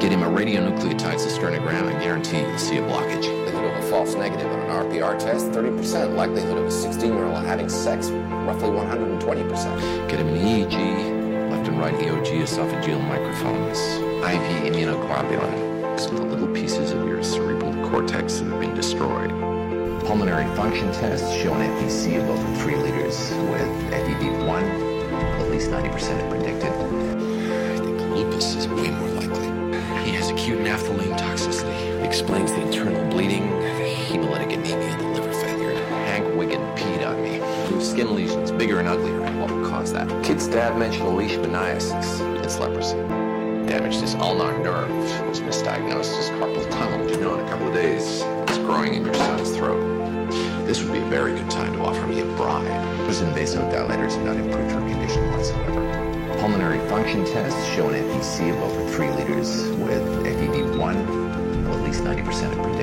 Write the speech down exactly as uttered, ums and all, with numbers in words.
Get him a radionucleotide cisternogram and guarantee you'll see a blockage. Likelihood of a false negative on an R P R test, thirty percent. Likelihood of a sixteen-year-old having sex, roughly one hundred twenty percent. Get him an E E G, left and right E O G esophageal microphones, I V immunoglobulin, some of the little pieces of your cerebral cortex that have been destroyed. Pulmonary function tests show an F V C of over three liters with F E V one, at least ninety percent predicted. I think lupus is way more likely. He has acute naphthalene toxicity. Explains the internal bleeding, the hemolytic anemia, and the liver failure. Hank Wiggin peed on me. Skin lesions, bigger and uglier. What would cause that? Kid's dad mentioned leishmaniasis. It's leprosy. Damage to his ulnar nerve. It was misdiagnosed as carpal tunnel. You know, in a couple of days, it's growing in your son's throat. This would be a very good time to offer me a bribe. Those vasodilators have not improved her condition whatsoever. Pulmonary function tests show an F V C of over three liters with F E V one, at least ninety percent of